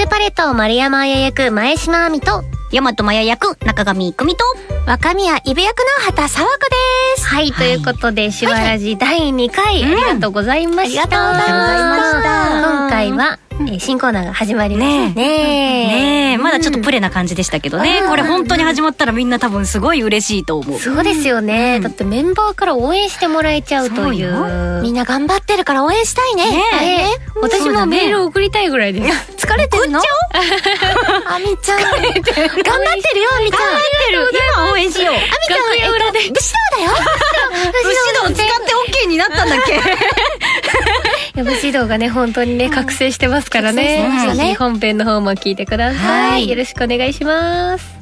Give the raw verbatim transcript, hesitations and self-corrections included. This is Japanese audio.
パレット丸山彩役前島亜美と大和マヤ役中上久美と若宮イブ役の畑沢子です。 はい、はい、ということで手話ラジだいにかい、うん、ありがとうございました。 ありがとうございました。 今回は、えー、新コーナーが始まりましたね。 ねえ、まだちょっとプレな感じでしたけどね、うん、これ本当に始まったらみんな多分すごい嬉しいと思う。 そうですよね、うん、だってメンバーから応援してもらえちゃうという。 みんな頑張ってるから応援したいね。ねえ、 ねえ、私もメール送りたいぐらいです。 疲れてるの？あみちゃん頑張ってるよ。あみちゃん頑張ってる。 今応援しよう。あみちゃん、えっと、武士道だよ。 武士道使って OK になったんだっけ？ 武士道がね本当にね覚醒してますからね。本編の方も聞いてください。よろしくお願いします。